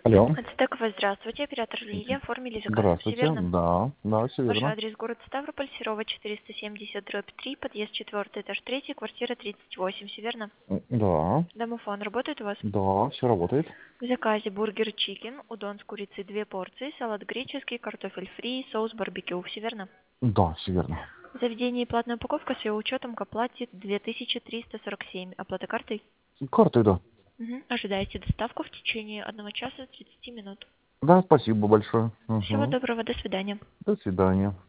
Алло. Ацтекова, здравствуйте. Оператор Лилия. Оформили заказ. Все Здравствуйте. верно? Да, все Ваш верно. адрес город Ставрополь, Серова, 470/3, подъезд 4, этаж 3, квартира 38. Все верно? Да, Домофон работает у вас? да, все работает. В заказе бургер чикен, удон с курицей 2 порции, салат греческий, картофель фри, соус барбекю. Все верно? Да, все верно. В заведении платная упаковка с ее учетом к оплате 2347. Оплата картой? Картой, да. Мгм. Ожидаете доставку в течение 1 часа 30 минут. Да, спасибо большое. Всего Угу. доброго, до свидания. До свидания.